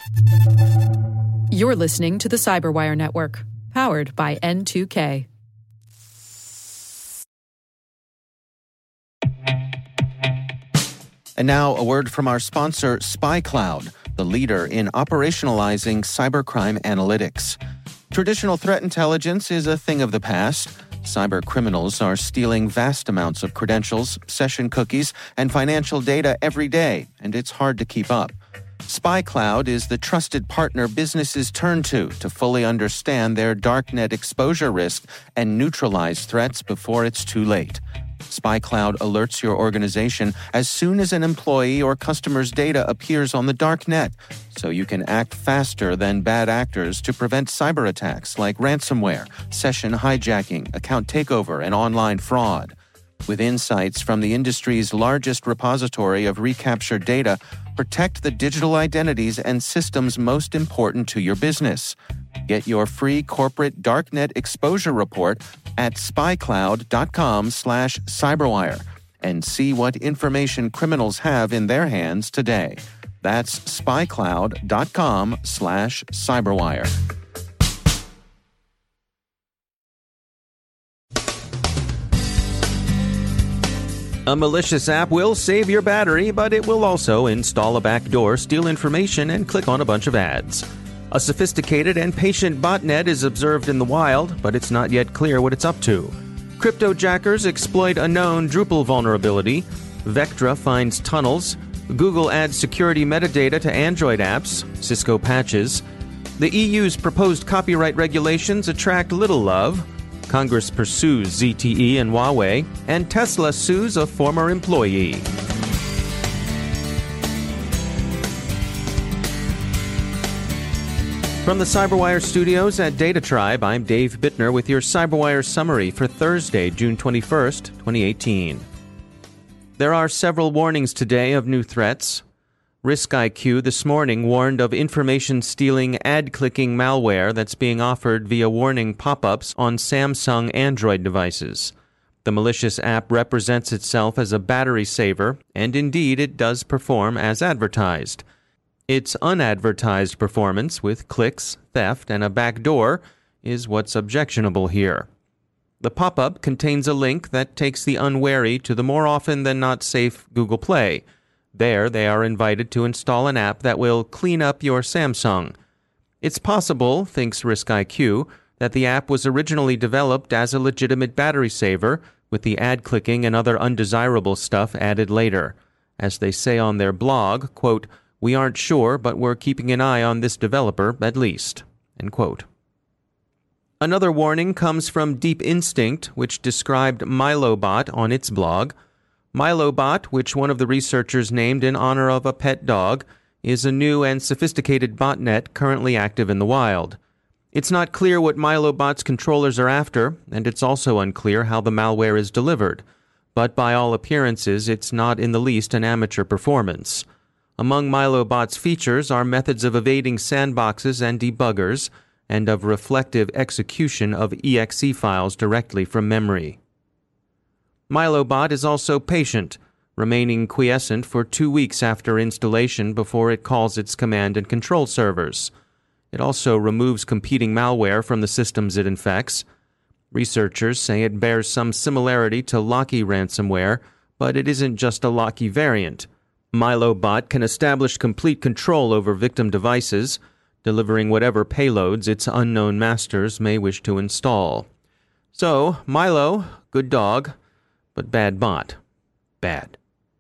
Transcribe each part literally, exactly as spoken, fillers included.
You're listening to the Cyberwire Network, powered by N two K. And now a word from our sponsor, SpyCloud, the leader in operationalizing cybercrime analytics. Traditional threat intelligence is a thing of the past. Cyber criminals are stealing vast amounts of credentials, session cookies, and financial data every day, and it's hard to keep up. SpyCloud is the trusted partner businesses turn to to fully understand their darknet exposure risk and neutralize threats before it's too late. SpyCloud alerts your organization as soon as an employee or customer's data appears on the darknet, so you can act faster than bad actors to prevent cyber attacks like ransomware, session hijacking, account takeover, and online fraud. With insights from the industry's largest repository of recaptured data, protect the digital identities and systems most important to your business. Get your free corporate darknet exposure report at spycloud.com slash cyberwire and see what information criminals have in their hands today. That's spycloud.com slash cyberwire. A malicious app will save your battery, but it will also install a backdoor, steal information, and click on a bunch of ads. A sophisticated and patient botnet is observed in the wild, but it's not yet clear what it's up to. Cryptojackers exploit a known Drupal vulnerability. Vectra finds tunnels. Google adds security metadata to Android apps. Cisco patches. The E U's proposed copyright regulations attract little love. Congress pursues Z T E and Huawei, and Tesla sues a former employee. From the Cyberwire studios at Data Tribe, I'm Dave Bittner with your Cyberwire summary for Thursday, June twenty-first, twenty eighteen. There are several warnings today of new threats. RiskIQ this morning warned of information-stealing, ad-clicking malware that's being offered via warning pop-ups on Samsung Android devices. The malicious app represents itself as a battery saver, and indeed it does perform as advertised. Its unadvertised performance, with clicks, theft, and a backdoor, is what's objectionable here. The pop-up contains a link that takes the unwary to the more often than not safe Google Play. There, they are invited to install an app that will clean up your Samsung. It's possible, thinks RiskIQ, that the app was originally developed as a legitimate battery saver, with the ad-clicking and other undesirable stuff added later. As they say on their blog, quote, "We aren't sure, but we're keeping an eye on this developer, at least." End quote. Another warning comes from Deep Instinct, which described MiloBot on its blog. MiloBot, which one of the researchers named in honor of a pet dog, is a new and sophisticated botnet currently active in the wild. It's not clear what MiloBot's controllers are after, and it's also unclear how the malware is delivered. But by all appearances, it's not in the least an amateur performance. Among MiloBot's features are methods of evading sandboxes and debuggers, and of reflective execution of E X E files directly from memory. MiloBot is also patient, remaining quiescent for two weeks after installation before it calls its command and control servers. It also removes competing malware from the systems it infects. Researchers say it bears some similarity to Locky ransomware, but it isn't just a Locky variant. MiloBot can establish complete control over victim devices, delivering whatever payloads its unknown masters may wish to install. So, Milo, good dog, but bad bot. Bad.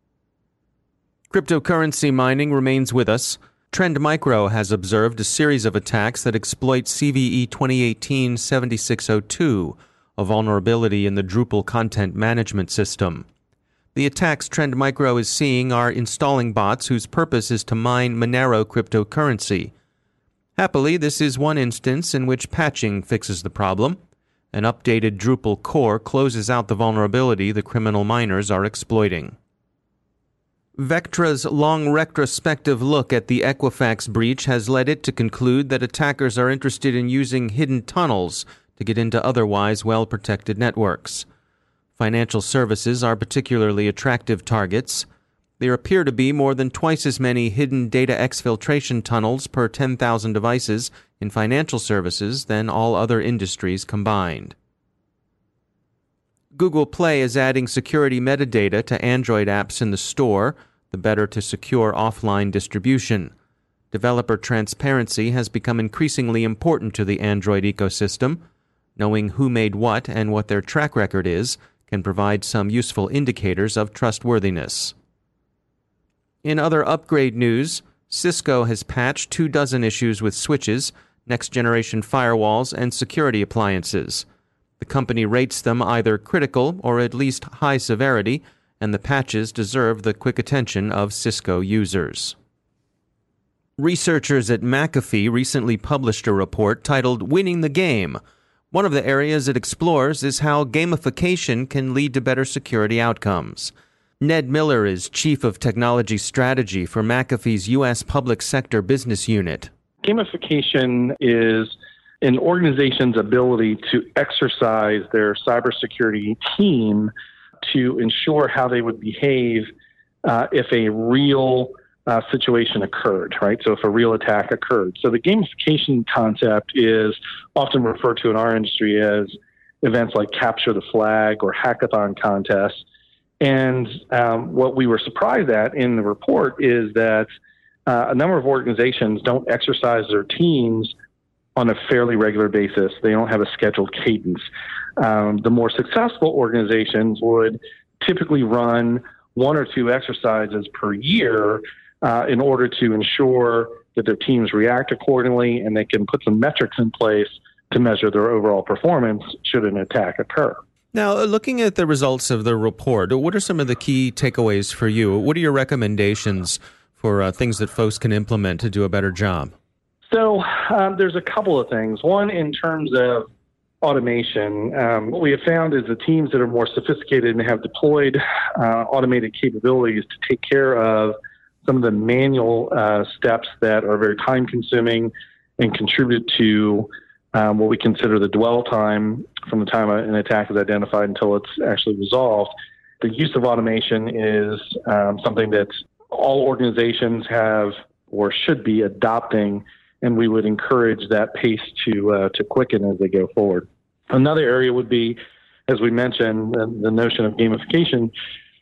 Cryptocurrency mining remains with us. Trend Micro has observed a series of attacks that exploit C V E twenty eighteen dash seventy-six oh two, a vulnerability in the Drupal content management system. The attacks Trend Micro is seeing are installing bots whose purpose is to mine Monero cryptocurrency. Happily, this is one instance in which patching fixes the problem. An updated Drupal core closes out the vulnerability the criminal miners are exploiting. Vectra's long retrospective look at the Equifax breach has led it to conclude that attackers are interested in using hidden tunnels to get into otherwise well-protected networks. Financial services are particularly attractive targets. There appear to be more than twice as many hidden data exfiltration tunnels per ten thousand devices in financial services than all other industries combined. Google Play is adding security metadata to Android apps in the store, the better to secure offline distribution. Developer transparency has become increasingly important to the Android ecosystem. Knowing who made what and what their track record is can provide some useful indicators of trustworthiness. In other upgrade news, Cisco has patched two dozen issues with switches, next-generation firewalls, and security appliances. The company rates them either critical or at least high severity, and the patches deserve the quick attention of Cisco users. Researchers at McAfee recently published a report titled Winning the Game. One of the areas it explores is how gamification can lead to better security outcomes. Ned Miller is Chief of Technology Strategy for McAfee's U S Public Sector Business Unit. Gamification is an organization's ability to exercise their cybersecurity team to ensure how they would behave uh, if a real uh, situation occurred, right? So if a real attack occurred. So the gamification concept is often referred to in our industry as events like Capture the Flag or hackathon contests. And um, what we were surprised at in the report is that uh, a number of organizations don't exercise their teams on a fairly regular basis. They don't have a scheduled cadence. Um, the more successful organizations would typically run one or two exercises per year uh, in order to ensure that their teams react accordingly and they can put some metrics in place to measure their overall performance should an attack occur. Now, looking at the results of the report, what are some of the key takeaways for you? What are your recommendations for uh, things that folks can implement to do a better job? So um, there's a couple of things. One, in terms of automation, um, what we have found is the teams that are more sophisticated and have deployed uh, automated capabilities to take care of some of the manual uh, steps that are very time-consuming and contribute to um, what we consider the dwell time from the time an attack is identified until it's actually resolved. The use of automation is um, something that all organizations have or should be adopting, and we would encourage that pace to uh, to quicken as they go forward. Another area would be, as we mentioned, the, the notion of gamification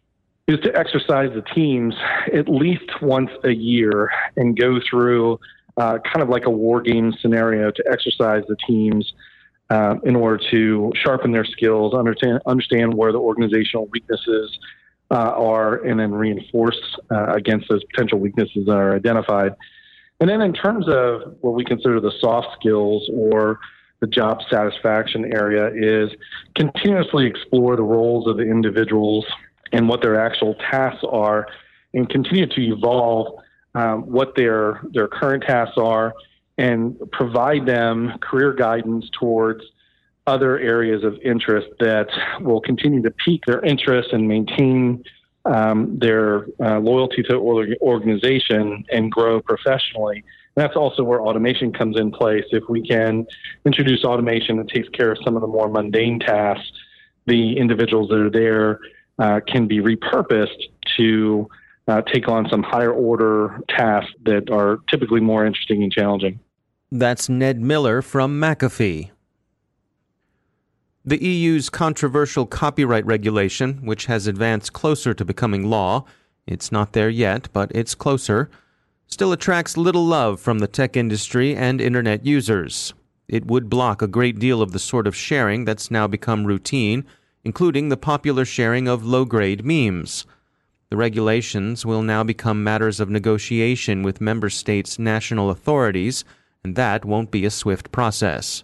is to exercise the teams at least once a year and go through uh, kind of like a war game scenario to exercise the teams uh, in order to sharpen their skills, understand understand where the organizational weaknesses uh, are, and then reinforce uh, against those potential weaknesses that are identified. And then in terms of what we consider the soft skills or the job satisfaction area is continuously explore the roles of the individuals and what their actual tasks are and continue to evolve um, what their their current tasks are and provide them career guidance towards other areas of interest that will continue to pique their interest and maintain Um, their uh, loyalty to the organization and grow professionally. And that's also where automation comes in place. If we can introduce automation that takes care of some of the more mundane tasks, the individuals that are there uh, can be repurposed to uh, take on some higher order tasks that are typically more interesting and challenging. That's Ned Miller from McAfee. The E U's controversial copyright regulation, which has advanced closer to becoming law, it's not there yet, but it's closer, still attracts little love from the tech industry and internet users. It would block a great deal of the sort of sharing that's now become routine, including the popular sharing of low-grade memes. The regulations will now become matters of negotiation with member states' national authorities, and that won't be a swift process.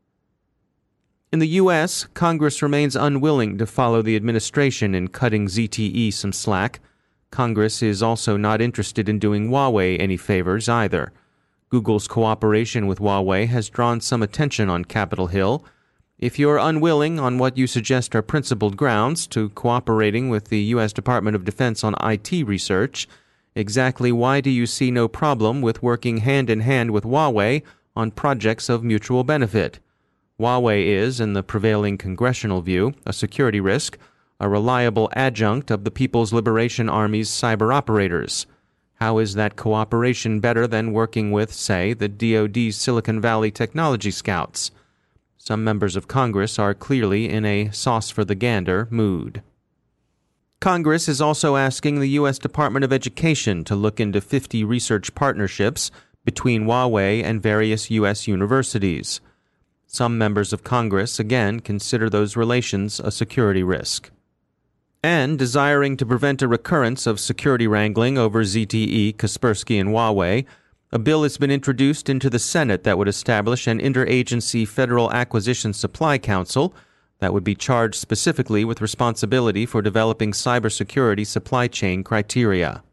In the U S, Congress remains unwilling to follow the administration in cutting Z T E some slack. Congress is also not interested in doing Huawei any favors either. Google's cooperation with Huawei has drawn some attention on Capitol Hill. If you're unwilling on what you suggest are principled grounds to cooperating with the U S Department of Defense on I T research, exactly why do you see no problem with working hand-in-hand with Huawei on projects of mutual benefit? Huawei is, in the prevailing congressional view, a security risk, a reliable adjunct of the People's Liberation Army's cyber operators. How is that cooperation better than working with, say, the D O D's Silicon Valley Technology Scouts? Some members of Congress are clearly in a sauce-for-the-gander mood. Congress is also asking the U S Department of Education to look into fifty research partnerships between Huawei and various U S universities. Some members of Congress, again, consider those relations a security risk. And, desiring to prevent a recurrence of security wrangling over Z T E, Kaspersky, and Huawei, a bill has been introduced into the Senate that would establish an interagency Federal Acquisition Supply Council that would be charged specifically with responsibility for developing cybersecurity supply chain criteria.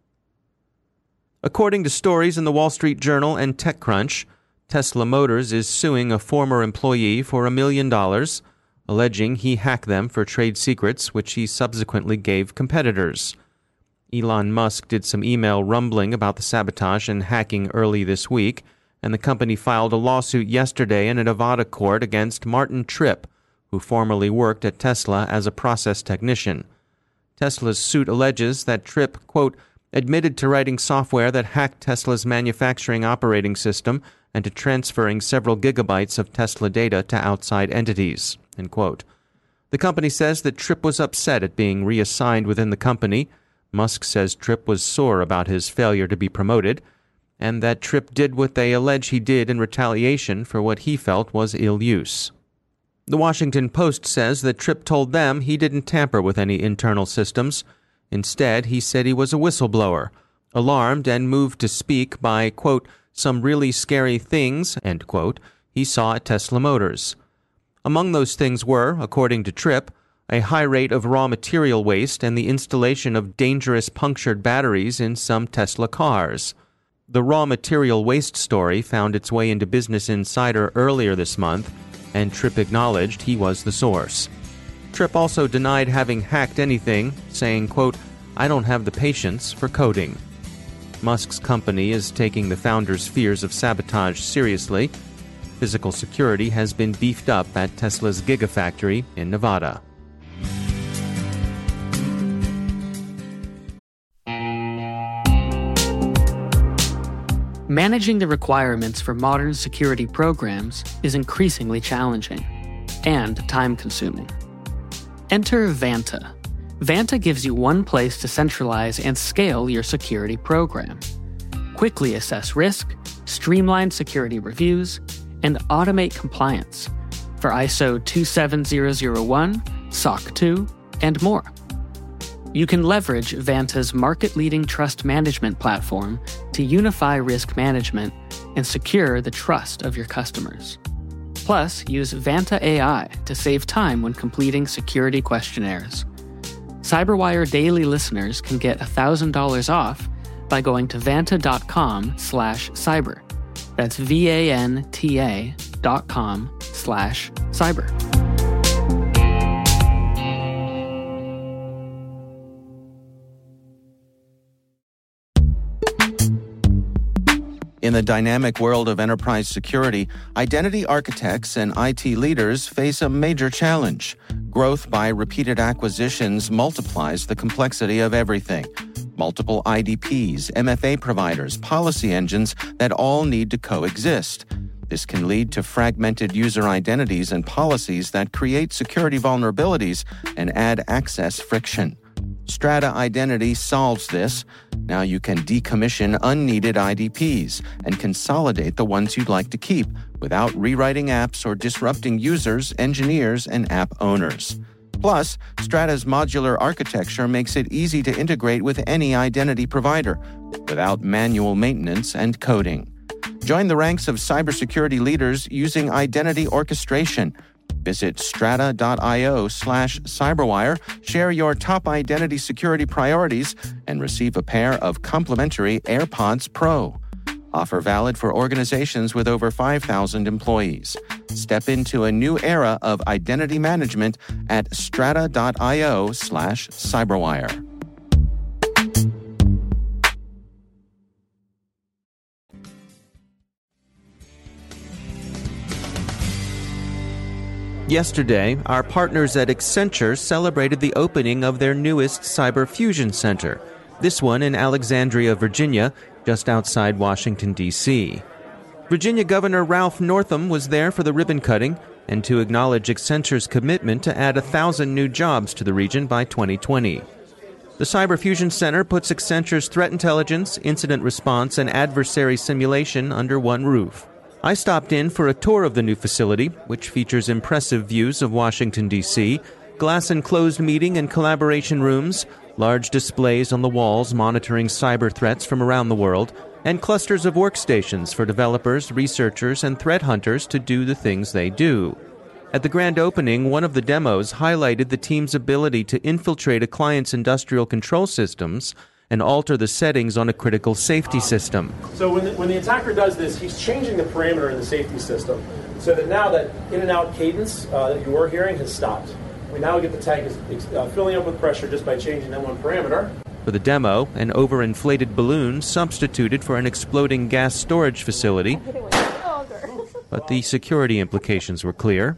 According to stories in the Wall Street Journal and TechCrunch, Tesla Motors is suing a former employee for a million dollars, alleging he hacked them for trade secrets which he subsequently gave competitors. Elon Musk did some email rumbling about the sabotage and hacking early this week, and the company filed a lawsuit yesterday in a Nevada court against Martin Tripp, who formerly worked at Tesla as a process technician. Tesla's suit alleges that Tripp, quote, admitted to writing software that hacked Tesla's manufacturing operating system and to transferring several gigabytes of Tesla data to outside entities, end quote. The company says that Tripp was upset at being reassigned within the company. Musk says Tripp was sore about his failure to be promoted, and that Tripp did what they allege he did in retaliation for what he felt was ill use. The Washington Post says that Tripp told them he didn't tamper with any internal systems. Instead, he said he was a whistleblower, alarmed and moved to speak by, quote, some really scary things, end quote, he saw at Tesla Motors. Among those things were, according to Tripp, a high rate of raw material waste and the installation of dangerous punctured batteries in some Tesla cars. The raw material waste story found its way into Business Insider earlier this month, and Tripp acknowledged he was the source. Tripp also denied having hacked anything, saying, quote, I don't have the patience for coding. Musk's company is taking the founder's fears of sabotage seriously. Physical security has been beefed up at Tesla's Gigafactory in Nevada. Managing the requirements for modern security programs is increasingly challenging and time-consuming. Enter Vanta. Vanta gives you one place to centralize and scale your security program. Quickly assess risk, streamline security reviews, and automate compliance for I S O two seven zero zero one, S O C two, and more. You can leverage Vanta's market-leading trust management platform to unify risk management and secure the trust of your customers. Plus, use Vanta A I to save time when completing security questionnaires. CyberWire Daily listeners can get one thousand dollars off by going to vanta.com slash cyber. That's V-A-N-T-A dot com slash cyber. In the dynamic world of enterprise security, identity architects and I T leaders face a major challenge. Growth by repeated acquisitions multiplies the complexity of everything. Multiple I D Ps, M F A providers, policy engines that all need to coexist. This can lead to fragmented user identities and policies that create security vulnerabilities and add access friction. Strata Identity solves this. Now you can decommission unneeded I D Ps and consolidate the ones you'd like to keep without rewriting apps or disrupting users, engineers, and app owners. Plus, Strata's modular architecture makes it easy to integrate with any identity provider without manual maintenance and coding. Join the ranks of cybersecurity leaders using identity orchestration. Visit strata.io slash cyberwire, share your top identity security priorities, and receive a pair of complimentary AirPods Pro. Offer valid for organizations with over five thousand employees. Step into a new era of identity management at strata.io slash cyberwire. Yesterday, our partners at Accenture celebrated the opening of their newest Cyber Fusion Center, this one in Alexandria, Virginia, just outside Washington, D C Virginia Governor Ralph Northam was there for the ribbon cutting and to acknowledge Accenture's commitment to add a thousand new jobs to the region by twenty twenty. The Cyber Fusion Center puts Accenture's threat intelligence, incident response, and adversary simulation under one roof. I stopped in for a tour of the new facility, which features impressive views of Washington, D C, glass-enclosed meeting and collaboration rooms, large displays on the walls monitoring cyber threats from around the world, and clusters of workstations for developers, researchers, and threat hunters to do the things they do. At the grand opening, one of the demos highlighted the team's ability to infiltrate a client's industrial control systems and alter the settings on a critical safety system. So when the, when the attacker does this, he's changing the parameter in the safety system so that now that in and out cadence uh, that you were hearing has stopped. We now get the tank is, uh, filling up with pressure just by changing that one parameter. For the demo, an overinflated balloon substituted for an exploding gas storage facility, but the security implications were clear.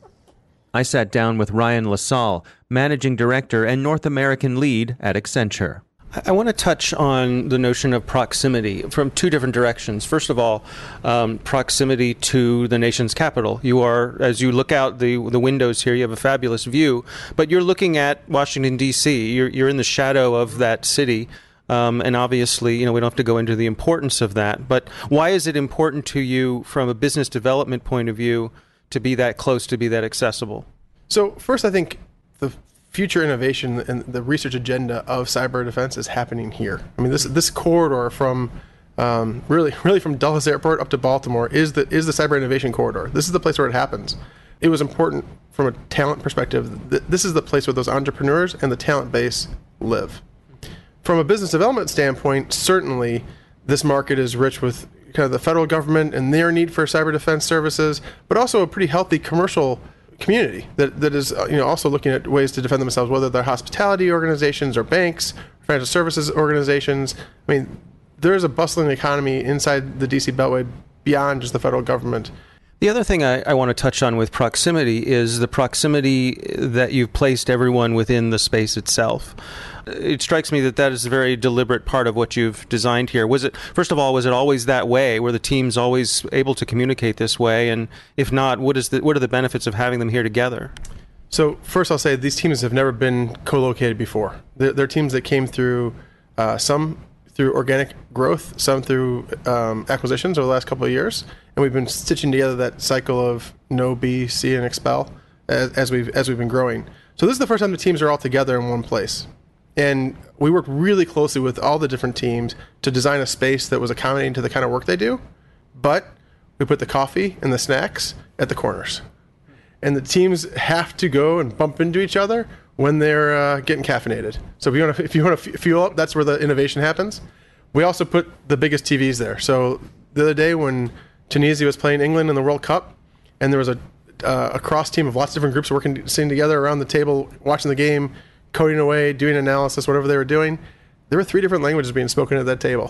I sat down with Ryan LaSalle, Managing Director and North American Lead at Accenture. I want to touch on the notion of proximity from two different directions. First of all, um, proximity to the nation's capital. You are, as you look out the the windows here, you have a fabulous view, but you're looking at Washington, D C. You're, you're in the shadow of that city, um, and obviously, you know, we don't have to go into the importance of that. But why is it important to you from a business development point of view to be that close, to be that accessible? So first, I think the future innovation and the research agenda of cyber defense is happening here. I mean, this this corridor from um, really really from Dulles Airport up to Baltimore is the is the cyber innovation corridor. This is the place where it happens. It was important from a talent perspective. This is the place where those entrepreneurs and the talent base live. From a business development standpoint, certainly this market is rich with kind of the federal government and their need for cyber defense services, but also a pretty healthy commercial community that, that is you know also looking at ways to defend themselves, whether they're hospitality organizations or banks, financial services organizations. I mean, there is a bustling economy inside the D C Beltway beyond just the federal government. The other thing I, I want to touch on with proximity is the proximity that you've placed everyone within the space itself. It strikes me that that is a very deliberate part of what you've designed here. Was it, first of all, was it always that way? Were the teams always able to communicate this way? And if not, what is the, what are the benefits of having them here together? So first I'll say these teams have never been co-located before. They're, they're teams that came through, uh, some through organic growth, some through um, acquisitions over the last couple of years. And we've been stitching together that cycle of know, be, see, and expel as, as we've as we've been growing. So this is the first time the teams are all together in one place. And we worked really closely with all the different teams to design a space that was accommodating to the kind of work they do. But we put the coffee and the snacks at the corners. And the teams have to go and bump into each other when they're uh, getting caffeinated. So if you want to if you want to fuel up, that's where the innovation happens. We also put the biggest T Vs there. So the other day when Tunisia was playing England in the World Cup, and there was a uh, a cross team of lots of different groups working, sitting together around the table, watching the game, coding away, doing analysis, whatever they were doing. There were three different languages being spoken at that table,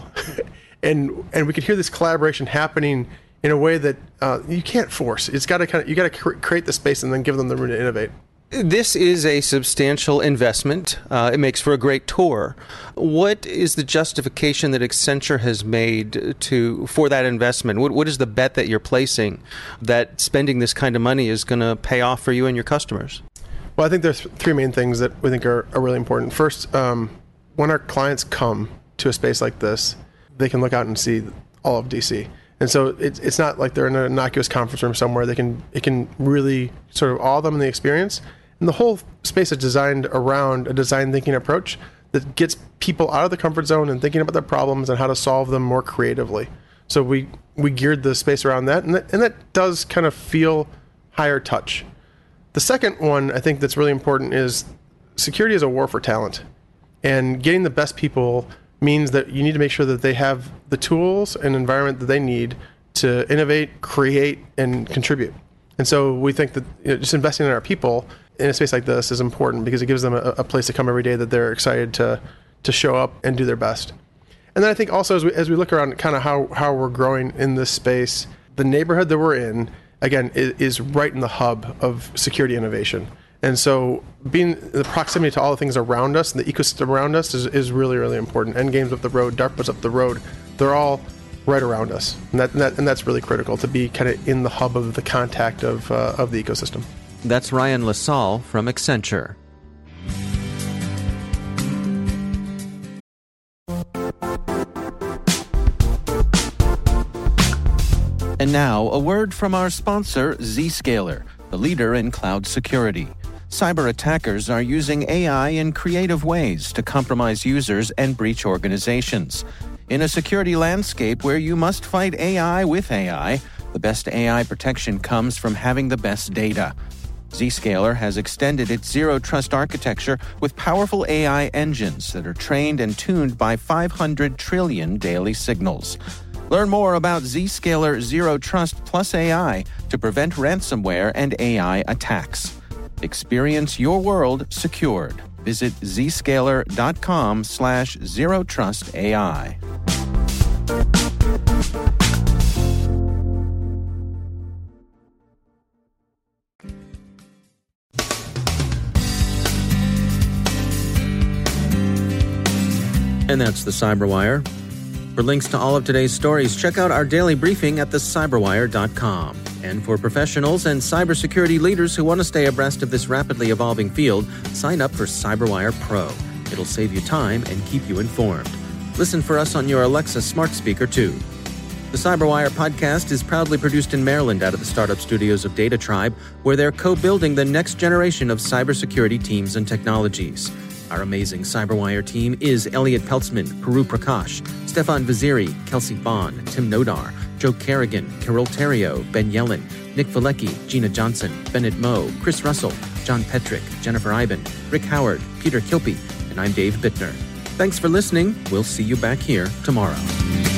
and and we could hear this collaboration happening in a way that uh, you can't force. It's got to kind of you got to cr- create the space and then give them the room to innovate. This is a substantial investment. Uh, it makes for a great tour. What is the justification that Accenture has made to for that investment? What, what is the bet that you're placing that spending this kind of money is going to pay off for you and your customers? Well, I think there's three main things that we think are, are really important. First, um, when our clients come to a space like this, they can look out and see all of D C. And so it's it's not like they're in an innocuous conference room somewhere. They can it can really sort of awe them in the experience. And the whole space is designed around a design thinking approach that gets people out of the comfort zone and thinking about their problems and how to solve them more creatively. So we we geared the space around that, and that, and that does kind of feel higher touch. The second one I think that's really important is security is a war for talent. And getting the best people means that you need to make sure that they have the tools and environment that they need to innovate, create, and contribute. And so we think that you know, just investing in our people in a space like this is important because it gives them a, a place to come every day that they're excited to to show up and do their best. And then I think also as we as we look around kind of how, how we're growing in this space, the neighborhood that we're in again, is, is right in the hub of security innovation. And so being the proximity to all the things around us and the ecosystem around us is, is really, really important. Endgame's up the road, DARPA's up the road. They're all right around us. And, that, and, that, and that's really critical, to be kind of in the hub of the contact of, uh, of the ecosystem. That's Ryan Lasalle from Accenture. And now, a word from our sponsor, Zscaler, the leader in cloud security. Cyber attackers are using A I in creative ways to compromise users and breach organizations. In a security landscape where you must fight A I with A I, the best A I protection comes from having the best data. Zscaler has extended its zero-trust architecture with powerful A I engines that are trained and tuned by five hundred trillion daily signals. Learn more about Zscaler Zero Trust Plus A I to prevent ransomware and A I attacks. Experience your world secured. Visit zscaler.com slash zero trust AI. And that's the Cyberwire. For links to all of today's stories, check out our daily briefing at the cyberwire dot com. And for professionals and cybersecurity leaders who want to stay abreast of this rapidly evolving field, sign up for CyberWire Pro. It'll save you time and keep you informed. Listen for us on your Alexa smart speaker, too. The Cyberwire podcast is proudly produced in Maryland out of the startup studios of Data Tribe, where they're co-building the next generation of cybersecurity teams and technologies. Our amazing Cyberwire team is Elliot Peltzman, Puru Prakash, Stefan Vaziri, Kelsey Bond, Tim Nodar, Joe Kerrigan, Carol Terrio, Ben Yellen, Nick Valecki, Gina Johnson, Bennett Moe, Chris Russell, John Petrick, Jennifer Iben, Rick Howard, Peter Kilpie, and I'm Dave Bittner. Thanks for listening. We'll see you back here tomorrow.